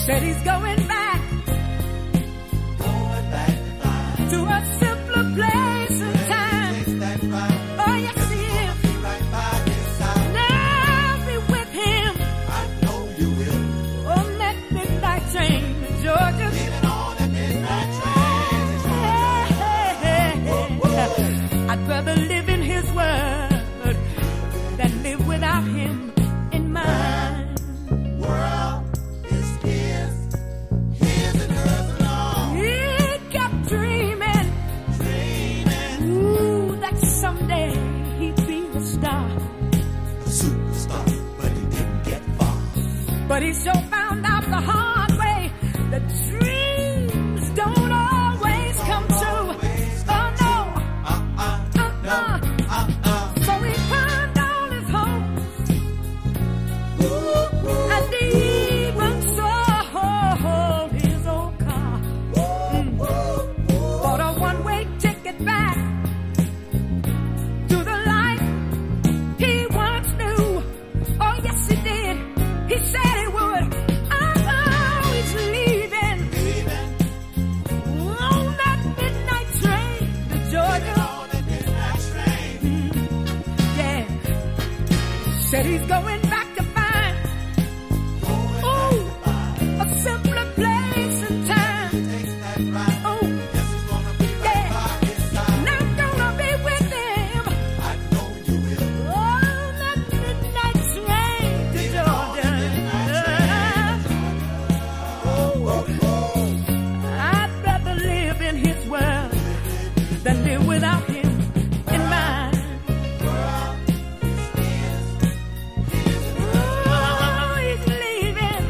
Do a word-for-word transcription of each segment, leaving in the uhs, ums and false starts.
Said he's going back, going back to find to a simpler place and time. takes that right. Oh, yes, he is. Be right by his side. Now be with him I know you will. on that midnight train to Georgia. Leaving on that midnight train. I'd rather live in his word than live without him in mine. World is his, his and hers alone. He kept dreaming, Dreaming, ooh, that someday he'd be a star. a superstar, but he didn't get far. But he sure found out the hard way that dreams don't always come true. Oh no, Uh-uh, uh-uh. uh-uh. So he pawned all his hopes and he even sold his old car. Mm. Bought a one-way ticket back to the life he once knew. Oh yes he did. He said he would. Oh, he's leaving Leaving on that midnight train to Georgia. on that midnight train. Yeah. Said he's going back to find, ooh, a simpler place and time. Takes that right. Oh, Yes, he's gonna be right yeah. by his side. And I'm gonna be with him I know you will. on that midnight train to Georgia. I'd rather live in his world than live without him in mine. Oh, he's leaving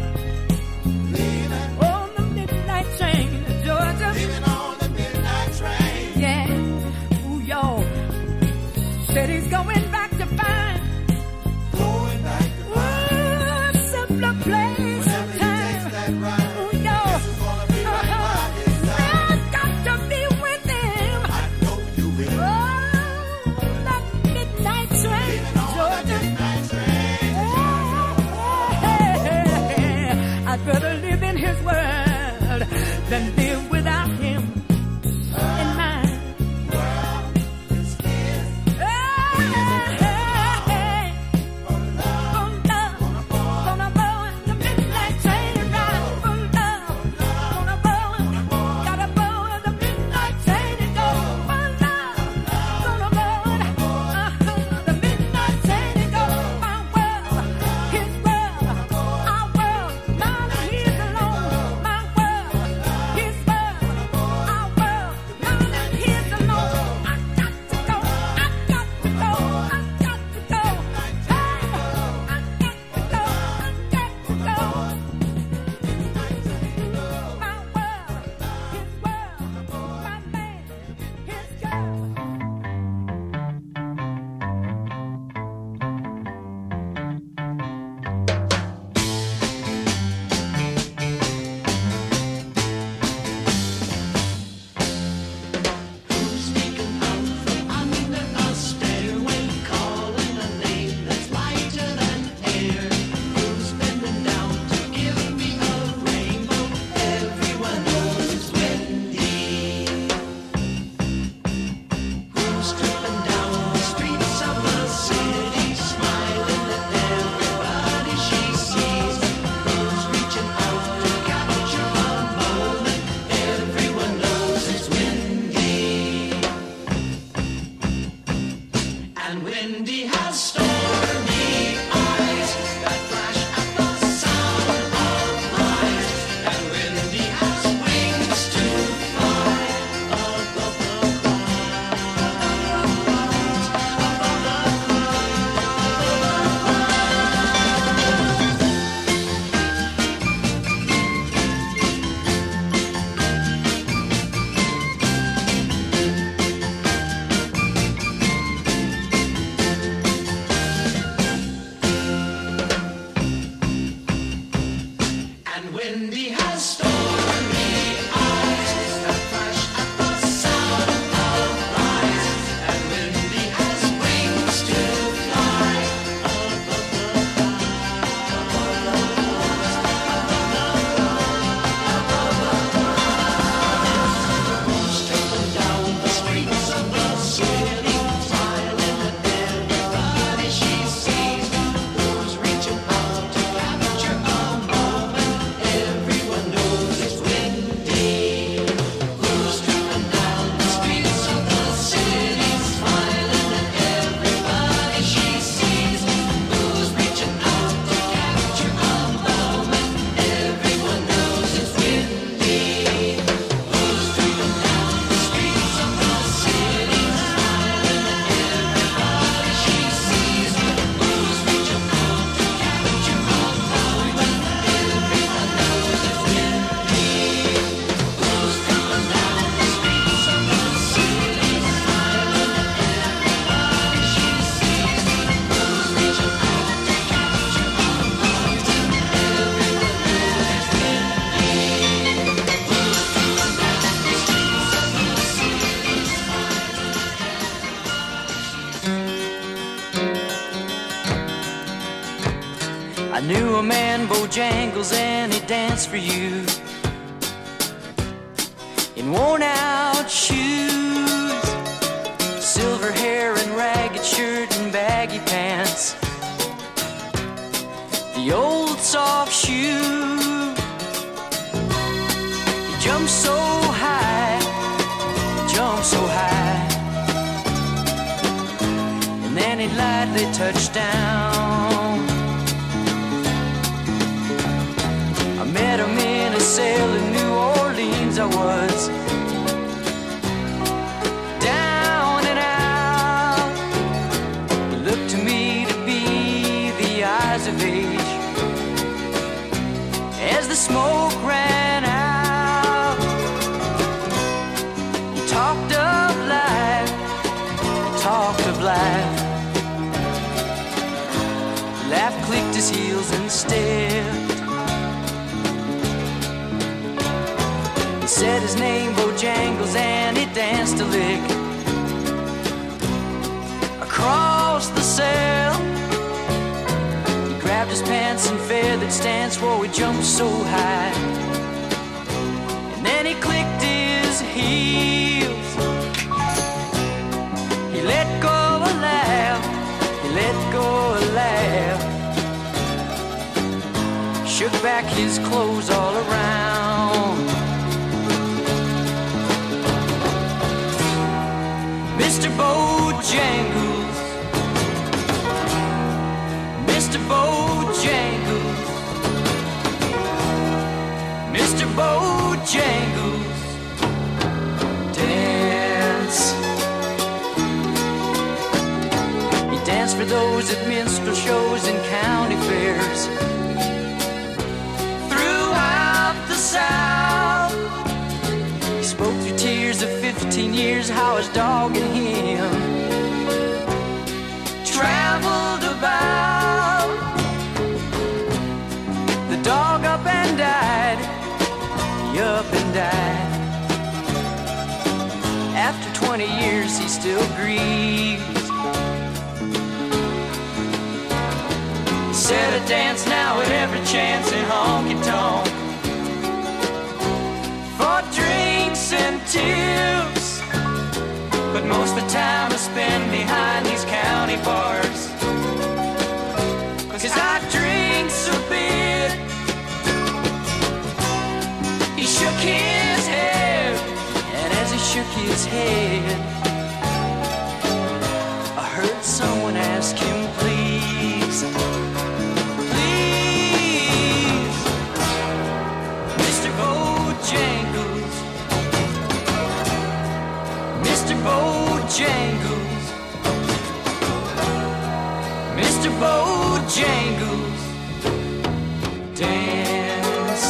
on the midnight train to Georgia. Leaving on the midnight train. Yeah, ooh, y'all. Said he's going back to find, Going back to ooh, a simpler place and whenever he takes time. that right. Ooh, y'all. Yes, he's gonna be right by his side. I've got to be with him. I know you will. Oh, that midnight train Leaving to on that Georgia. midnight train. I'd rather live in his world than live without him in mine. It's his. Hey, for love, gonna go in the midnight train ride. For love, gonna go, gotta go in the midnight train and go. For love, gonna go in uh, the midnight train and go. My world, his world, our world, mine and his alone. My world, his world, our world, mine and his alone. I got to go, I got to go, I got to go. Hey, I got to go, I got to go. My world, his world, my man, his girl. And Wendy has stormy eyes that flash at the sound of lies. And Wendy has wings to fly above the clouds, above the Bojangles and he danced for you in worn out shoes, silver hair and ragged shirt and baggy pants, the old soft shoe. He jumped so high, he jumped so high, and then he lightly touched down. I met him in a cell in New Orleans. I was down and out. He looked to me to be the eyes of age as the smoke ran out. He talked of life, he talked of life. Laugh clicked his heels and stepped. Said his name Bojangles and he danced a lick across the cell. He grabbed his pants and feathered stance, whoa, he jumped so high, and then he clicked his heels. He let go a laugh, he let go a laugh, shook back his clothes all around. Mister Bojangles, Mister Bojangles, Mister Bojangles, dance. He danced for those at minstrel shows and county fairs throughout the South. He spoke through tears of fifteen years how his dog and him traveled about. The dog up and died, he up and died. After twenty years he still grieves. He said I dance now at every chance in honky-tonk for drinks and tips, but most of the time I spend behind these county bars, 'cause I drink so bit. He shook his head, and as he shook his head, I heard someone ask him, please, please, Mister Bojangles, Mister Bojangles, Mister Bojangles, dance.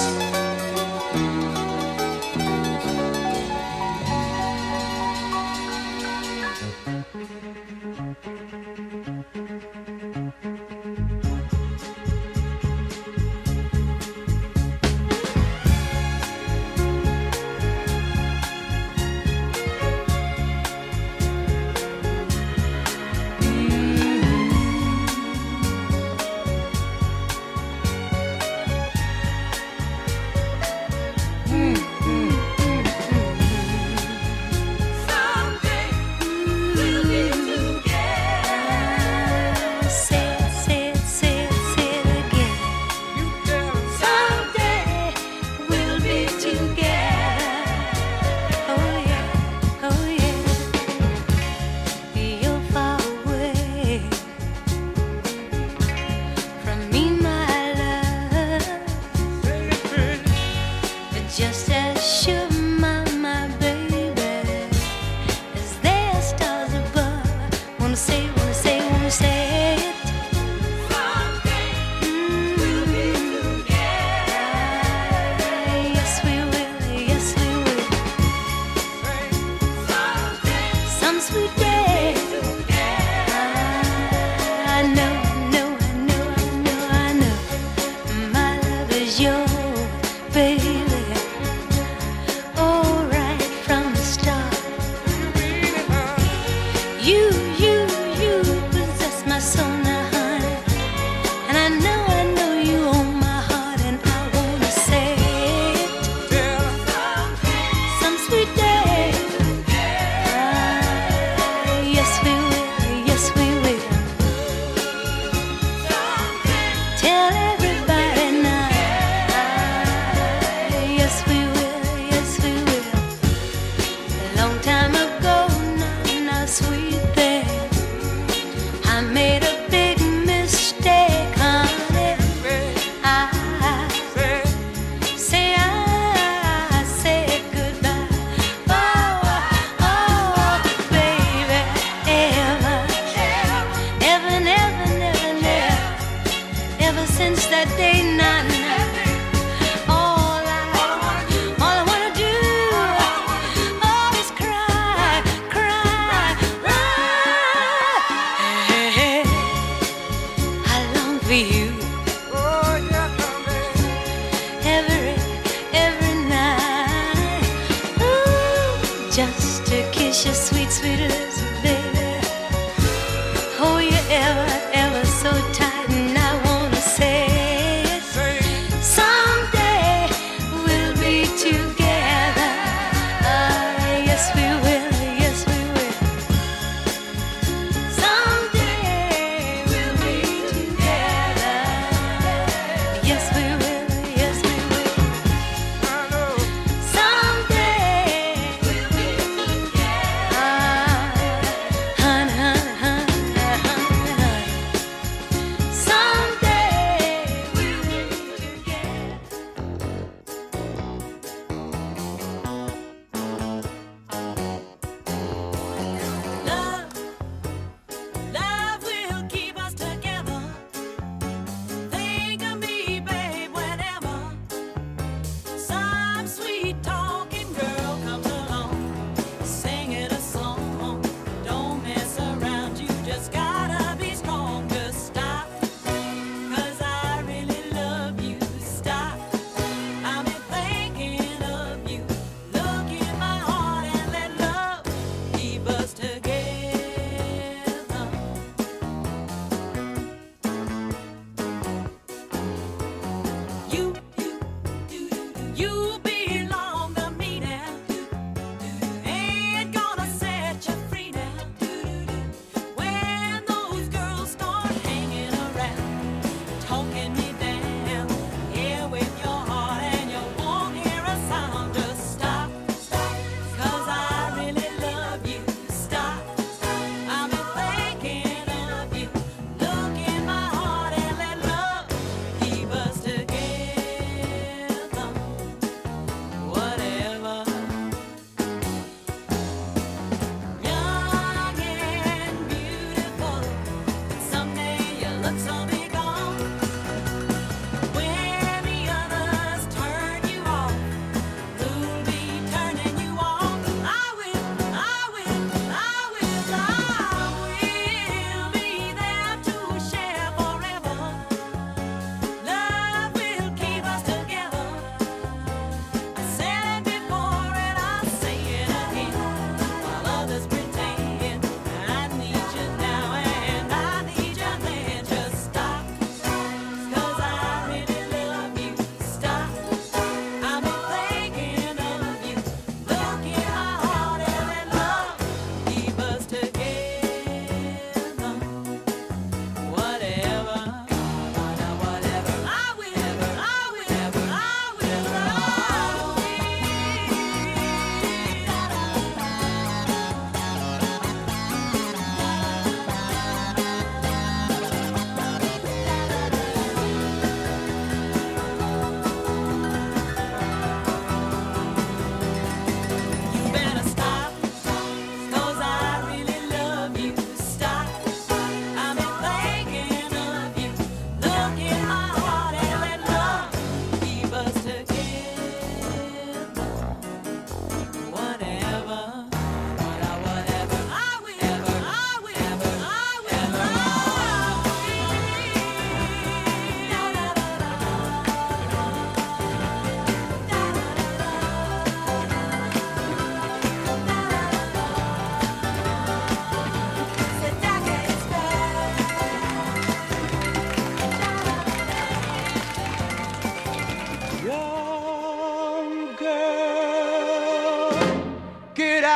My soul now, honey, and I know, I know you own my heart.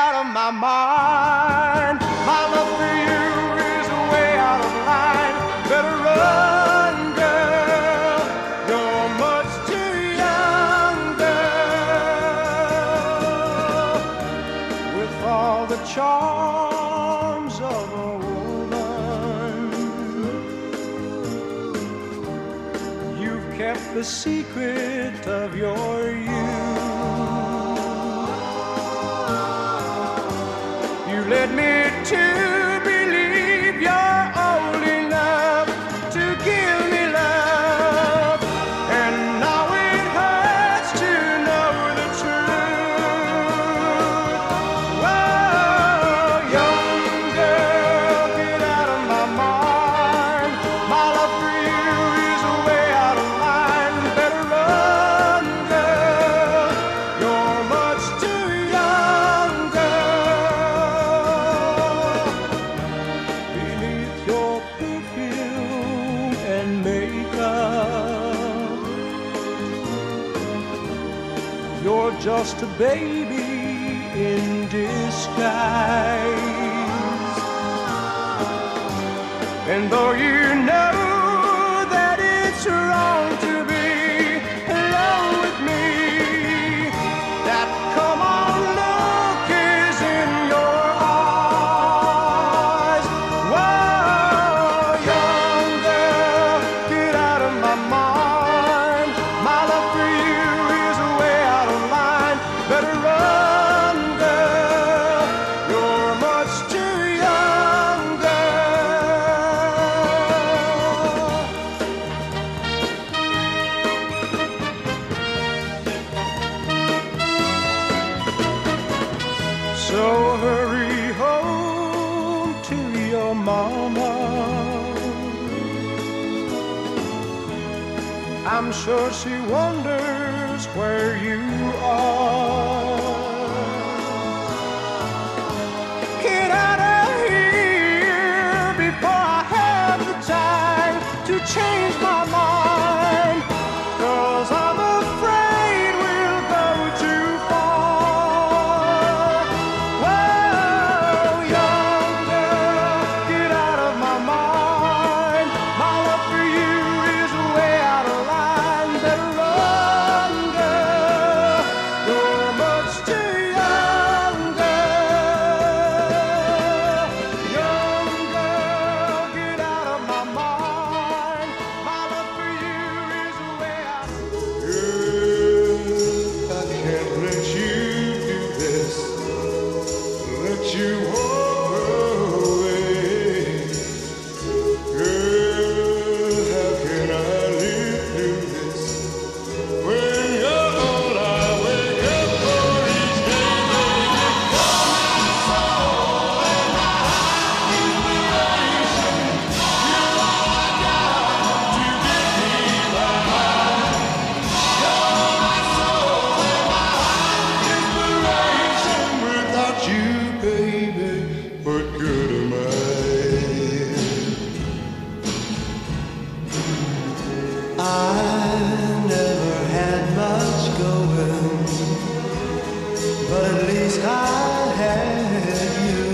out of my mind. My love for you is way out of line. Better run, girl. You're much too young, girl. With all the charms of a woman, you've kept the secret of your youth. You led me to believe you're old enough to give me love, and now it hurts to know the truth. Whoa, young girl, get out of my mind. My love for you is way out of line. Better run, girl. You're much too young, girl. Beneath your perfume and makeup, you're just a baby in disguise. And though you know that it's wrong to be alone with me, that come on look is in your eyes. Whoa, young girl, get out of my mind. My love for you is way out of line. Better run, girl. You're much too young, girl. So hurry home to your mama. I'm sure she wonders where you are. Get out of here before I have the time to change my mind, 'cause I'm afraid we'll go too far. Whoa, young girl, get out of my mind. My love for you is way out of line. Better run, girl. You're much too young, girl. Young girl, get out of my mind. My love for you is way out. Girl, I can't let you do this. Let you walk away. Girl, how can I live through this when you're all I wake up for each day, baby? You're my soul and my inspiration. You're all I got to get me by. You're my soul and my inspiration. Without you, baby, what good am I? I never had much going, but at least I had you.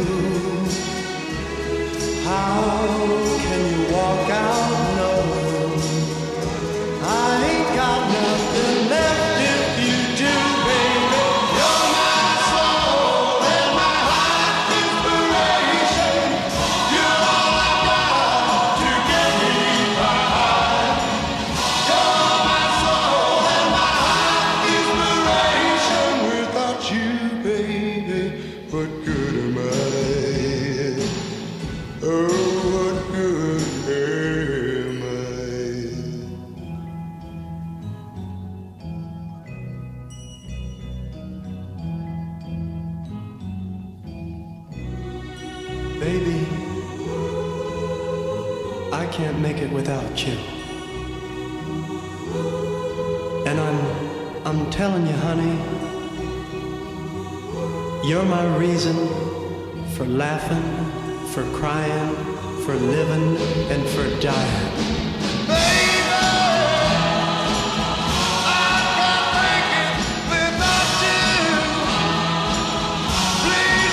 How can you walk out knowing I ain't got nothing left if you do, baby? You're my soul and my heart inspiration. You're all I got to get me by. You're my soul and my heart inspiration. Without you, baby, what good am I? Oh, what good am I? Baby, I can't make it without you. And I'm I'm telling you, honey, you're my reason for laughing, for crying, for living, and for dying. Please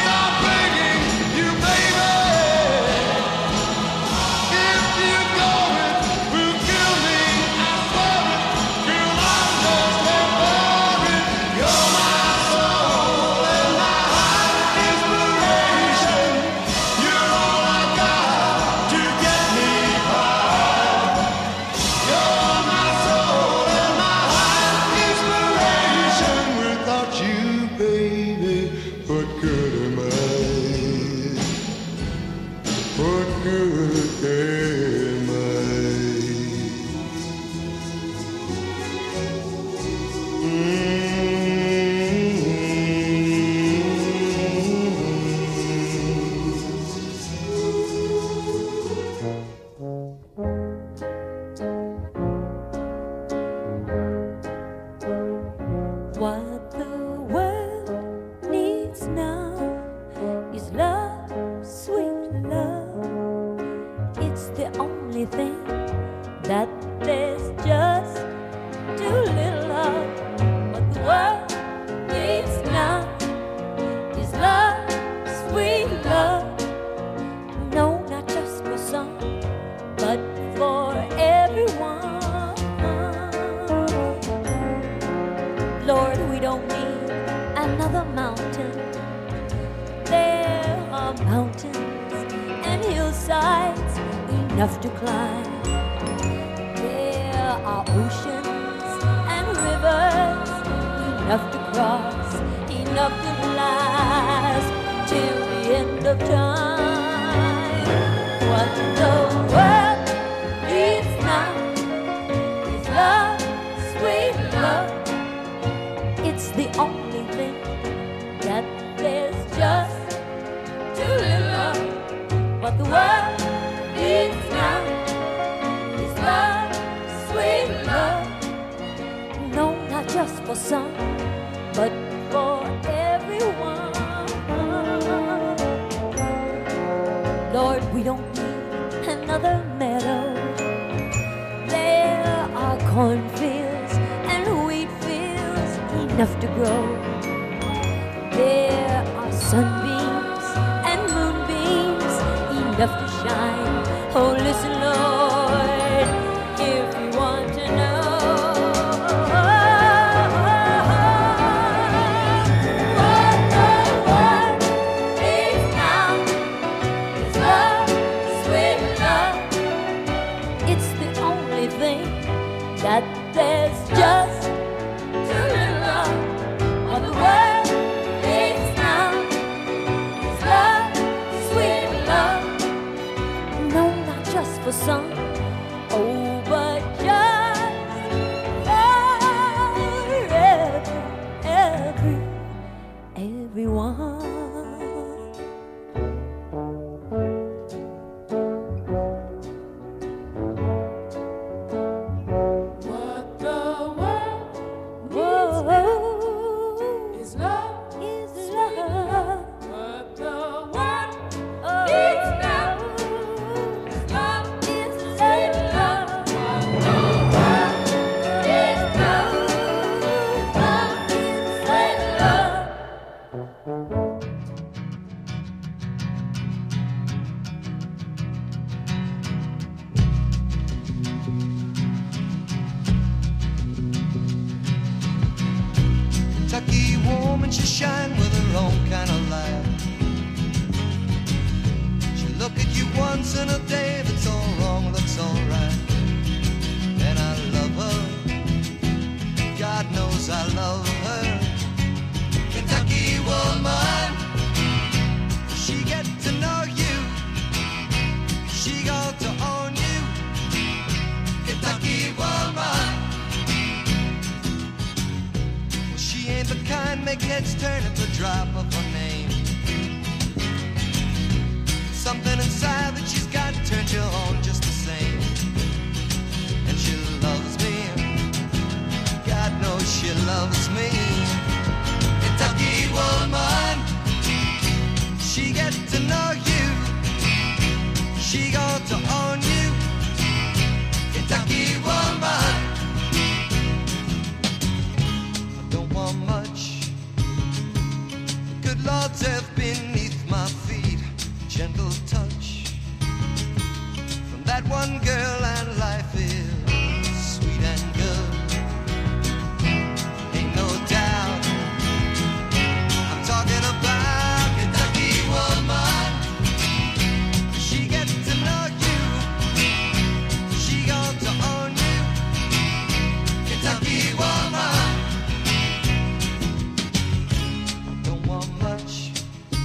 Lord, we don't need another mountain. There are mountains and hillsides enough to climb. There are oceans and rivers enough to cross, enough to last till the end of time. What the world needs now is love, sweet love. It's the only thing that there's just too little of. What the world needs now is love, sweet love. No, not just for some, but for everyone. Lord, we don't need another meadow. There are cornfields and wheat fields enough to grow. There are sunbeams and moonbeams enough to shine. Oh, listen, Lord, if you want to know what the world needs now is love, sweet love. It's the only thing that there's just too little of. What the world needs now is love, sweet love. No, not just for some, oh, but just for every, every, everyone. What the world Whoa, is love. is love. What the world Oh, needs now is love, sweet love. What the world Is love, love is sweet love. Kentucky woman, she shine with her own kind of light. She look at you once in a day, if it's all wrong, looks all right. And I love her, God knows I love her. Kentucky woman, she get to know you, she got to own you. Kentucky woman, she ain't the kind make heads turn at the drop of her name. Something inside that she's got turns you on just the same. And she loves me, God knows she loves me. Kentucky woman, she get to know you, she got to own you. Kentucky woman, don't want much. Good Lord's earth beneath my feet, gentle touch from that one girl, and life is sweet and good. Ain't no doubt I'm talking about Kentucky woman. She gets to know you, she got to own you. Kentucky woman, don't want much.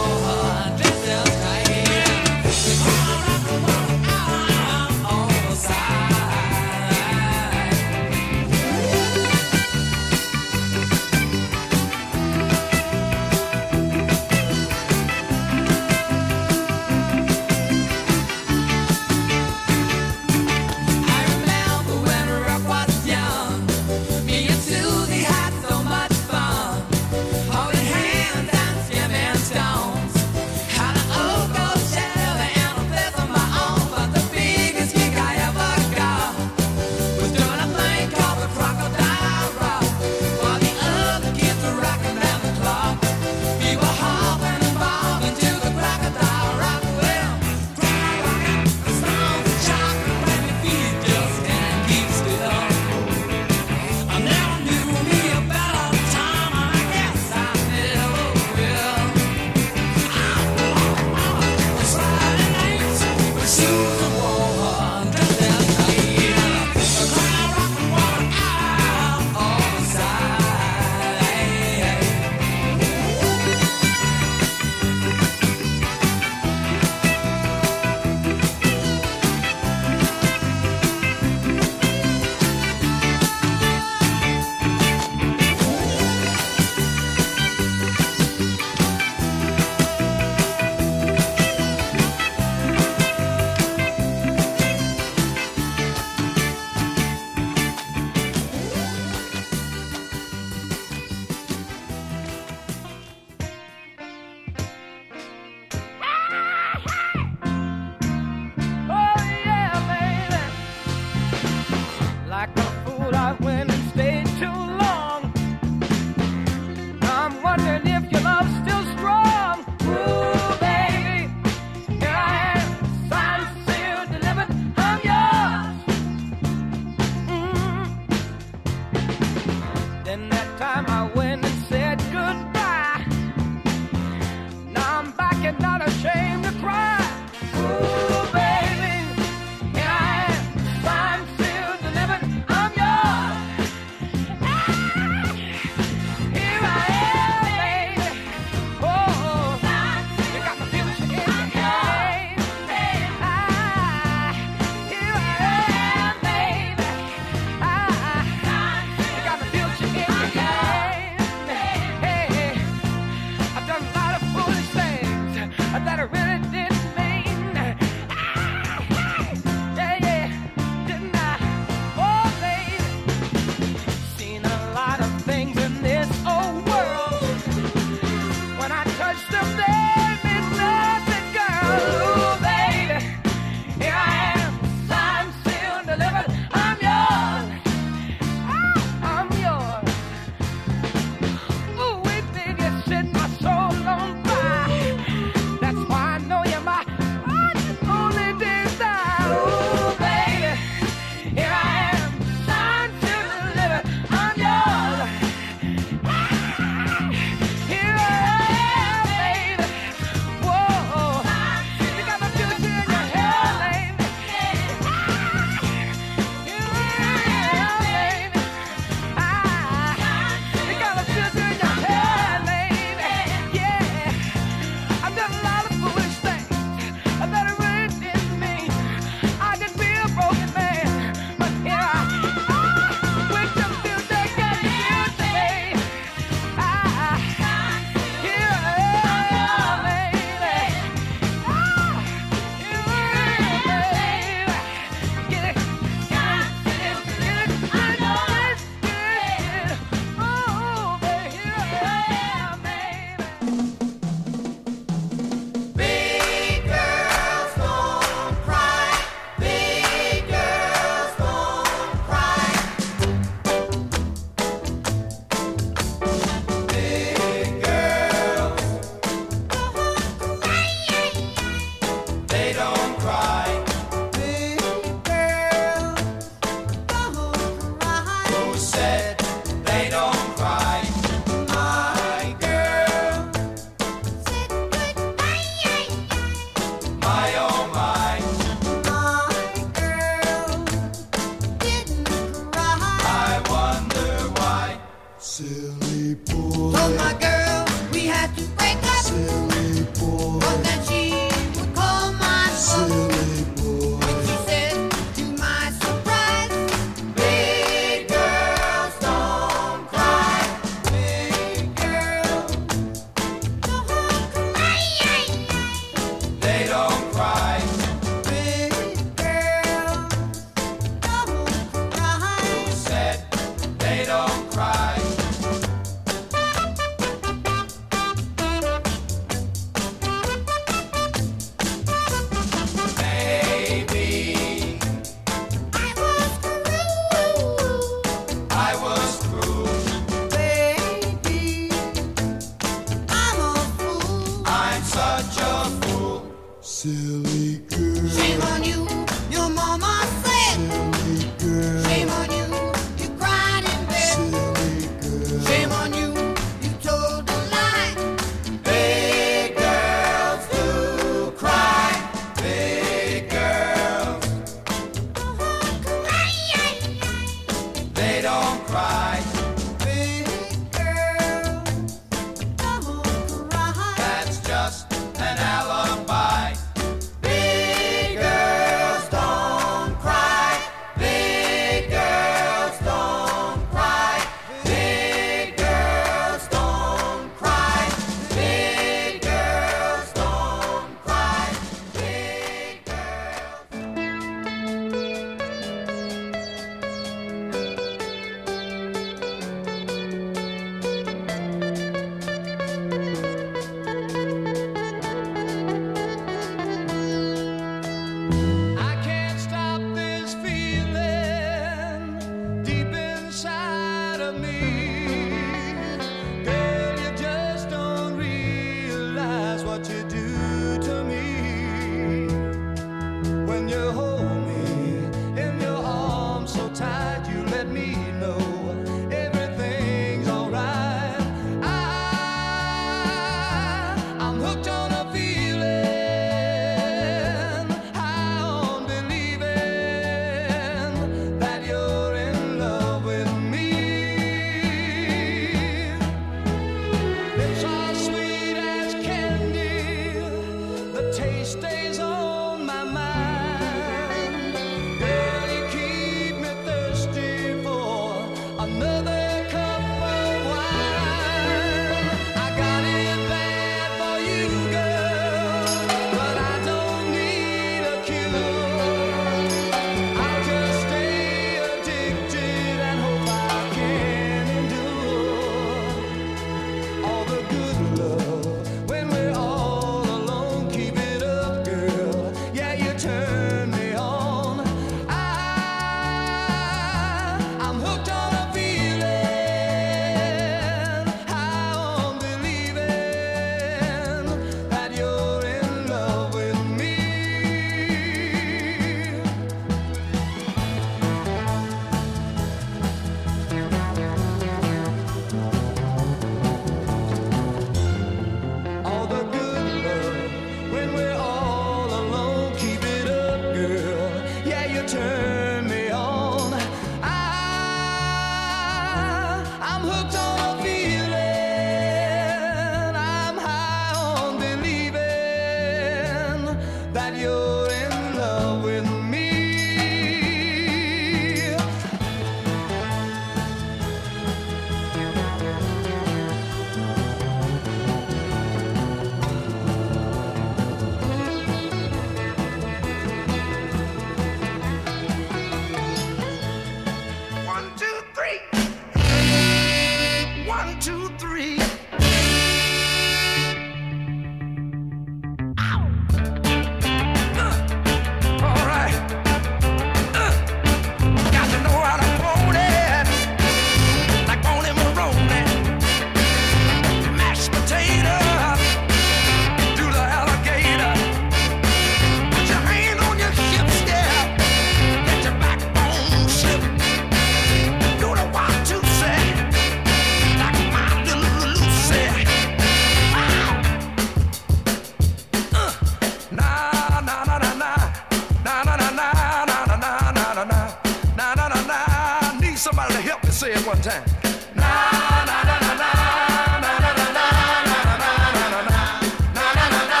one time. Na na na na na na na na na na na na na na na.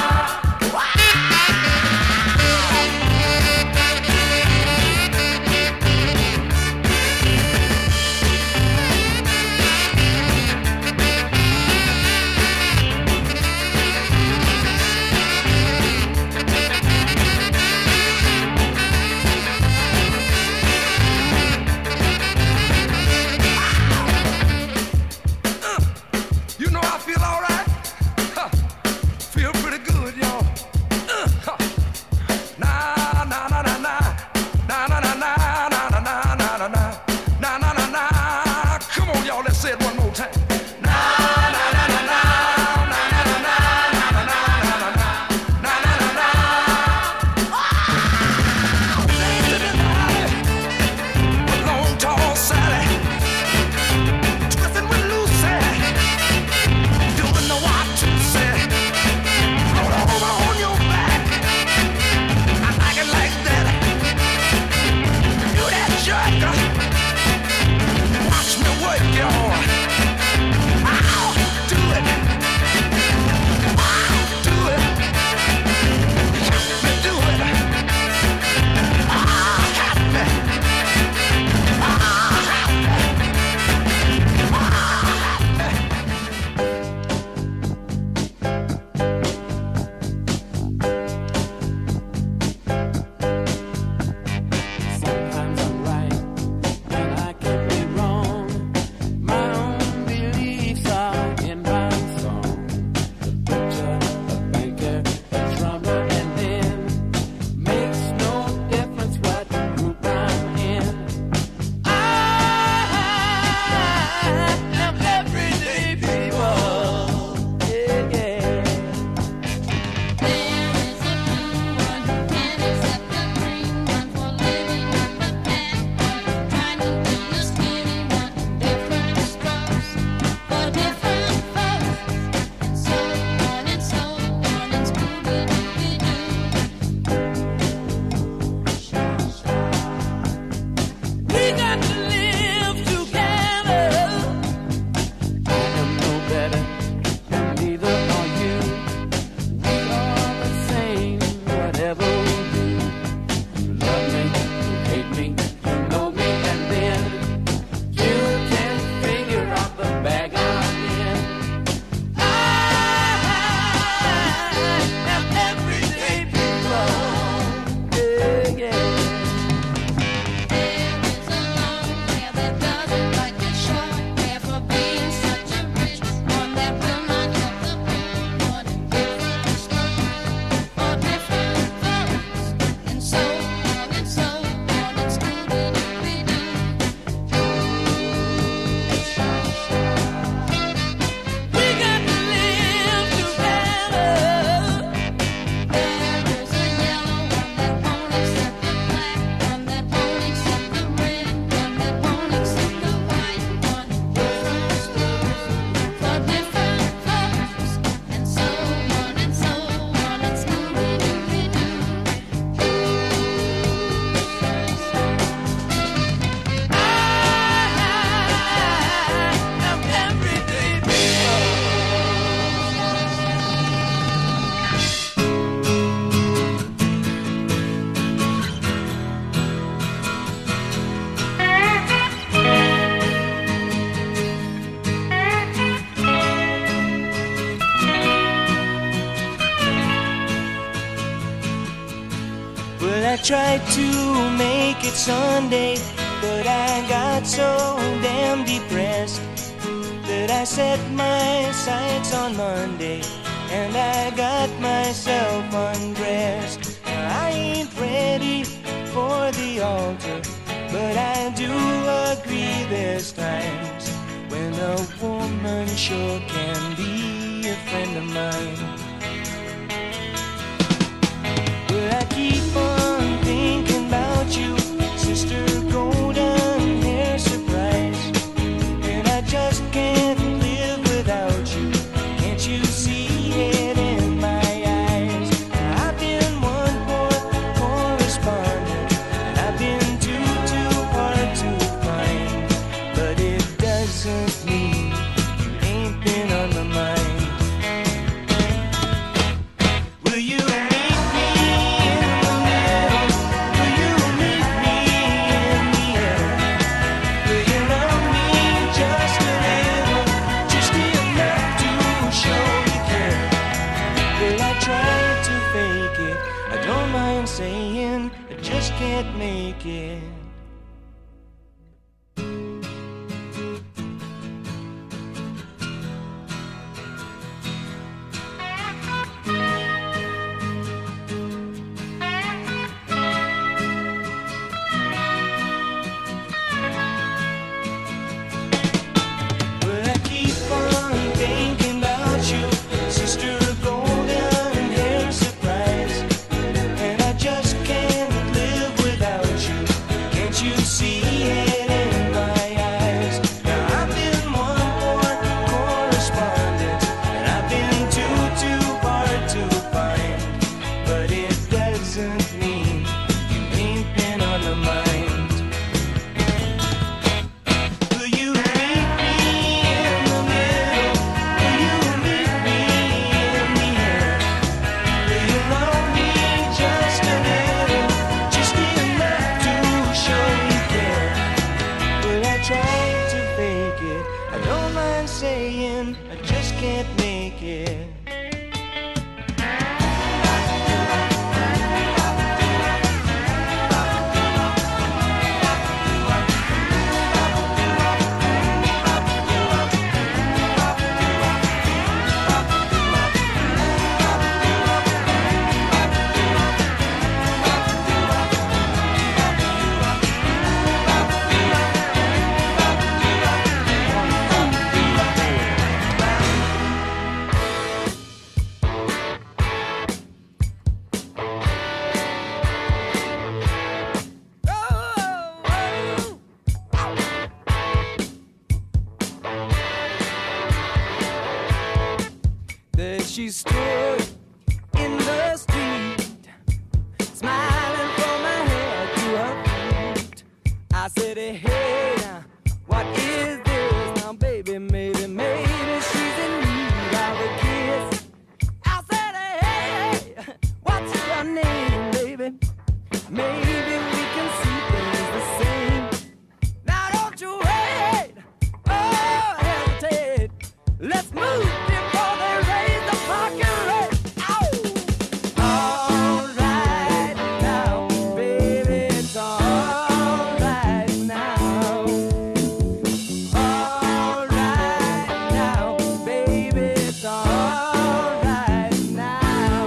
You know I feel all right. Huh. Feel pretty good, y'all. Uh, huh. Na na na na na na na na na na na na na na na na na na. Come on, y'all. Let's say it one more time. Na na na na na na na na na na na na na na na na. With long tall Sally, twisting with Lucy. Doing the what to say. Roll over on your back. I like it like that. Do that jerk. Watch me work, y'all. I'll do it. I'll do it. Help me do it. Ah, help me. Ah, help me. Sometimes I'm right and I can be wrong. My own beliefs are in my song. The butcher, the banker, the drummer, and then makes no difference what group I'm in. I am everyday people. Yeah, yeah. There is a blue one who can't accept the green one for living on the path one, trying to be a skinny one, different strokes for different folks, and so on and so on and Scooby-Dooby-Doo. We got to live together. I am no better, and neither are you. We are the same, whatever we do. You love me, you hate me, you know me, and then you can figure out the bag I'm in. I am everyday people. Yeah, yeah. There is a long hair that doesn't like the short hair for being such a rich one that will not help the poor one. Different strokes for different folks, and so on and so on and Scooby-Dooby-Doo. We got to live together. There is a yellow one that won't accept the black one, that won't accept the red one, that won't accept the white one. Different strokes for different folks, and so on and so on and Scooby-Dooby-Doo. I am everyday people. Well, I tried to make it Sunday, but I got so damn depressed that I set my sights on Monday and I got myself undressed. I ain't ready for the altar, but I do agree there's times when a woman sure can be a friend of mine. Well, I keep on thinking about you, Sister Golden Hair Surprise, and I just can't live without you. Can't you see it in my eyes? I've been one poor correspondent, and I've been too, too hard to find, but saying I just can't make it. But I keep on thinking about you, sister golden hair surprise, and I just can't live without you. Can't you see it in my eyes? Now I've been one more correspondent, and I've been too, too hard to find. But it doesn't mean you ain't been on my mind. Will you meet me in the middle? Will you meet me in the end? Will you love me just a little, just enough to show you care? Will I try to fake it? I don't mind saying I just can't make it. There she stood in the street, smiling from her head to her feet. I said, hey, now, what is this? Now, baby, maybe, maybe she's in need of a kiss. I said, hey, what's your name, baby? Maybe we can see things the same. Now, don't you wait, oh, hesitate. Let's move before they raise the parking rate. Ow! All right now, baby, it's all right now. All right now, baby, it's all right now.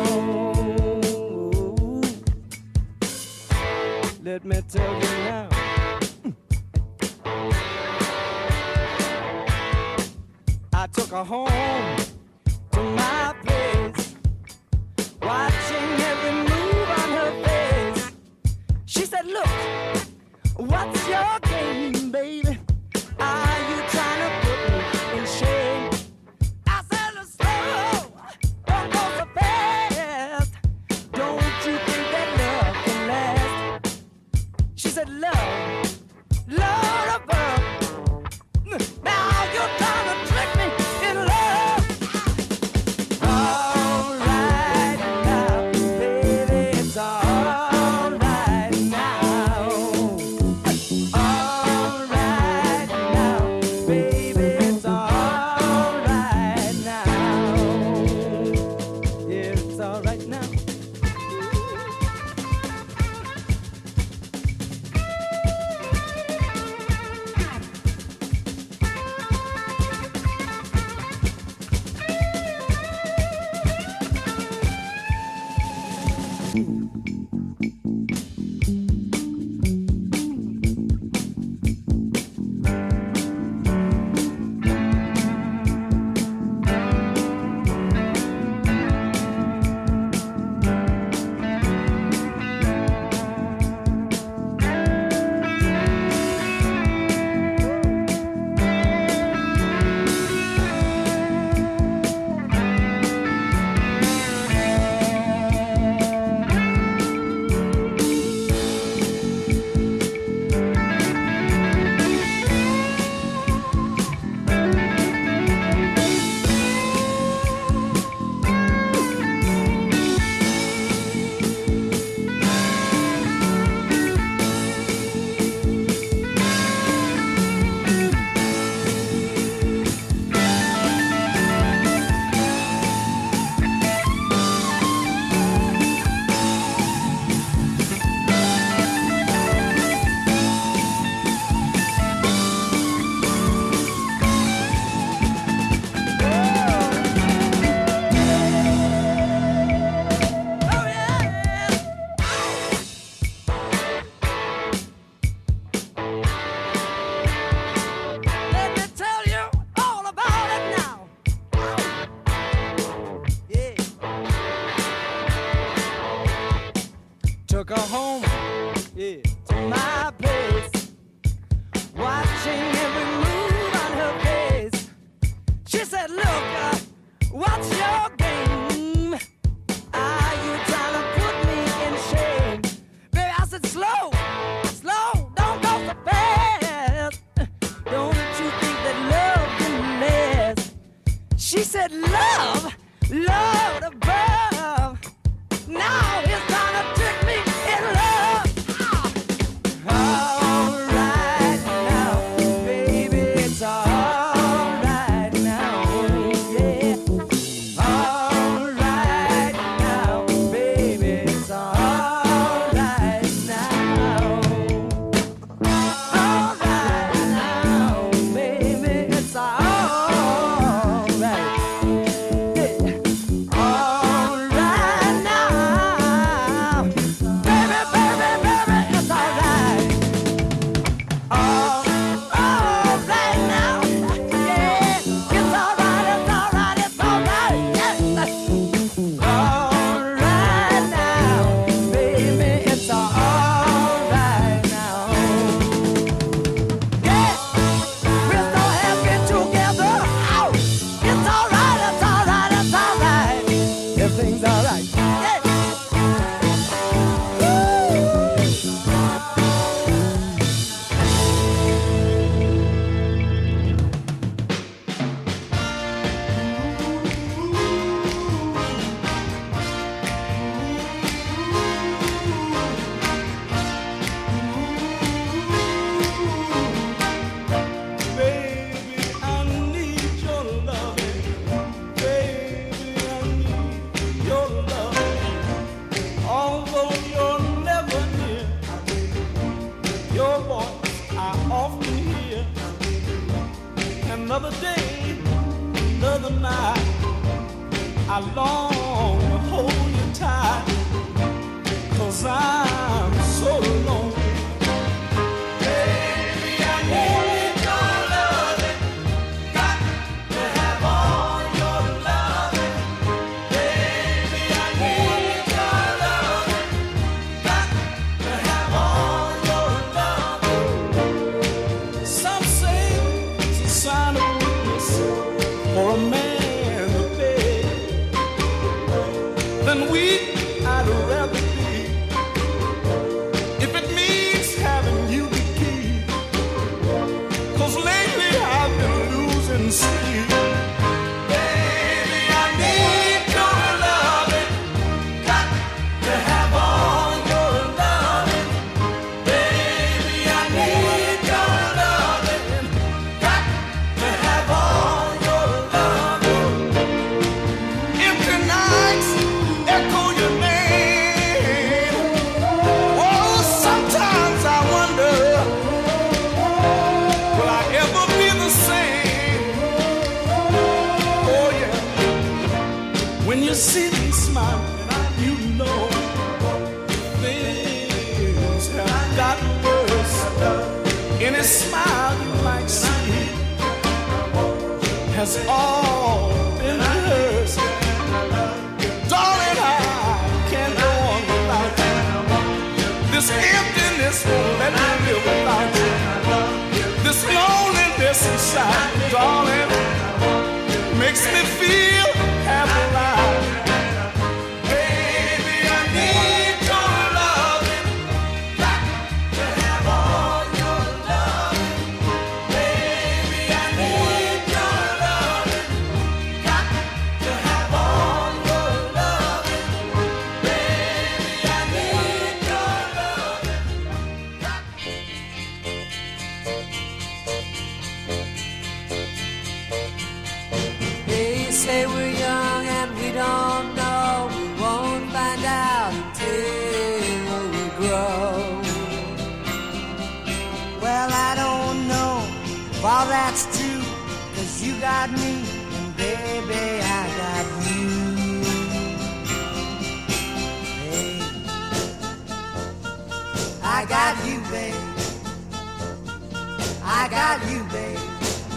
Let me tell you now. I took her home to my place, watching every move on her face. She said, look, what's your game, baby? Are you trying to put me in shame? I said, slow, don't go so fast. Don't you think that love can last? She said, love, love above. Now you're trying to trick me in love. All right now, baby, it's all right now. All right now, baby, it's all right now. Yeah, it's all right now. home, yeah, to my place, watching every move on her face. She said, look, uh, what's your game? Are you trying to put me in shame? Baby, I said, slow, slow, don't go so fast. Don't you think that love can last? She said, love, love above. Now it's gonna trick me in love. All right now, baby, it's all right now, yeah. All right now, baby, it's all right now. All right now, baby, it's all right. Yeah. All right now, baby, baby, baby, it's all right. All, all right now, yeah, it's all right, it's all right, it's all right, yes. All right now, baby, it's all right now. Yeah, we're so happy together. Ow, it's all right, it's all right, it's all right. Everything's all right. Yeah. Baby, I need your loving. Baby, I need your loving. Although you're never near, your voice I often hear. Another day, another night, I long to hold you tight, 'cause I'm so lonely. Baby, I need your loving. Got to have all your loving. Baby, I need your loving. Got to have all your loving. Some say it's a sign of weakness for a man to beg. Then weak I'd rather be, if it means having you to keep. 'Cause lately I've been losing sleep. Baby, I need your loving. Got to have all your loving. Baby, I need your loving. Got to have all your loving. Empty nights echo your name. Oh, sometimes I wonder, will I ever be the same? Oh yeah. When you see me smiling, you know things have gotten worse. Any smile you might see has all been rehearsed. Darling, I can't go on without you. This emptiness won't let me live without you. This loneliness inside, darling, makes me feel half alive. Baby, I need your loving. Got to have all your loving. Baby, I need your loving. Got to have all your loving. Baby, I need your loving. They say we're young and we don't know. We won't find out until we grow. Well, I don't know if all that's true, 'cause you got me and baby I got you. Hey, I got you, babe. I got you, babe.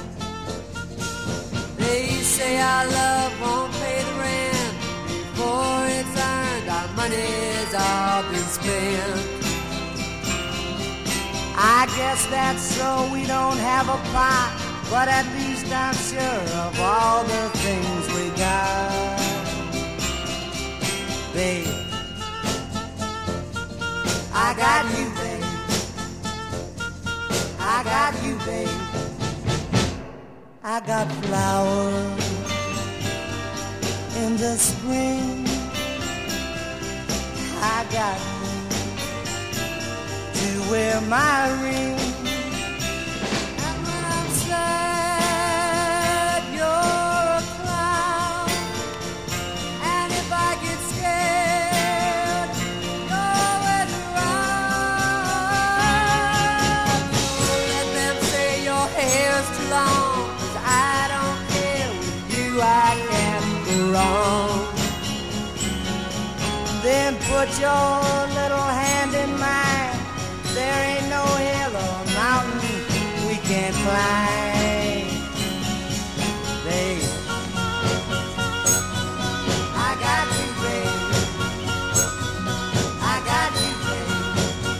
They say our love won't pay the rent before it's earned. Our money's all been spent. vent. I guess that's so we don't have a pot, but at least I'm sure of all the things we got. Babe, I got you, babe. I got you, babe. I got flowers in the spring. I got you to wear my ring. And when I'm sad, you're a clown. And if I get scared, you're always around. So let them say your hair's too long, 'cause I don't care. With you I can't go wrong. Then put your little hand in mine. There ain't no hill or mountain we can't climb. Babe, I got you, babe. I got you, babe.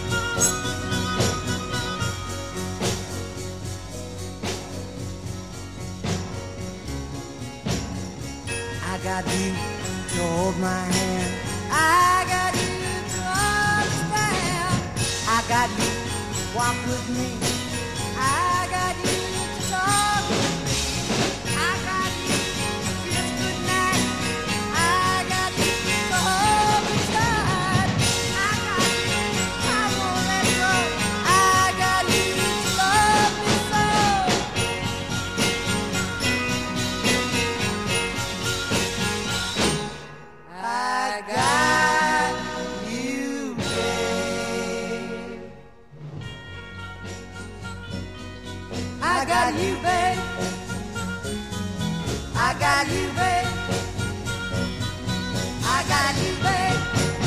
I got you to hold my hand. I got you to understand. I got you to walk with me. I got you to talk with me. I got you to kiss goodnight. I got you to hold me tight. I got you, I won't let go. I got you to love me so. I got you, babe. I got you, babe. I got you, babe. I got you, babe.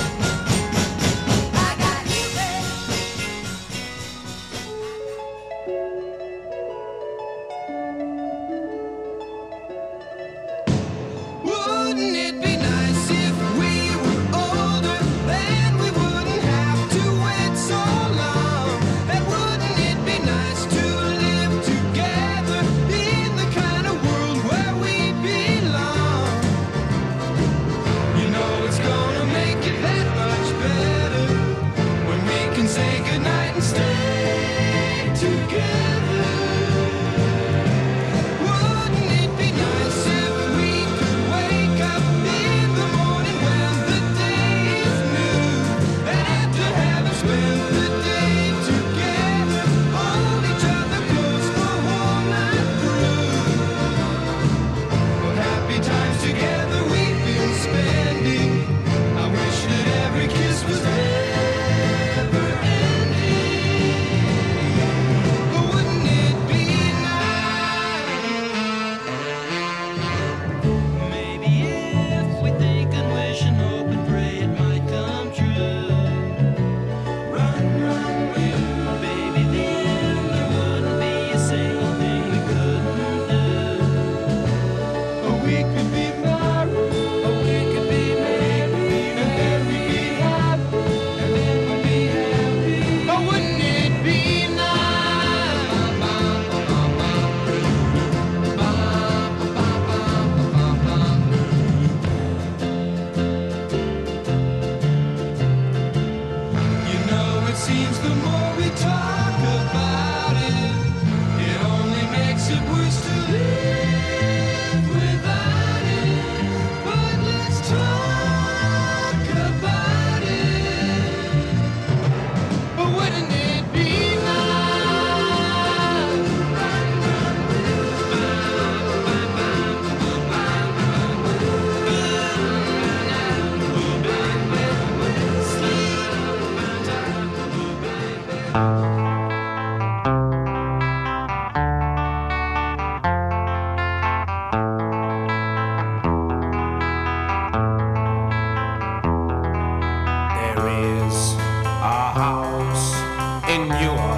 I got you, babe. Wouldn't it be nice if we were older? Then we wouldn't have to wait so long. And wouldn't it be nice to live together in the kind of world where we belong? You know it's gonna make it that much better when we can say goodnight and stay together. Wouldn't it be nice if we could wake up in the morning when the day is new, and after having spent the day together, hold each other close the whole night through? What happy times together we've been spending. I wish that every kiss was never ending. But wouldn't it be nice? Maybe if we think and wish and hope and pray it might come true. Run, run, will, baby, then there wouldn't be a single thing we couldn't do. Or we could be married, or we could be married, and then we'd be happy, and then we'd be happy. Or wouldn't it be You know, it seems the more we talk about it, it only makes it worse to live without it. But let's talk about it. But wouldn't it be There is a house in New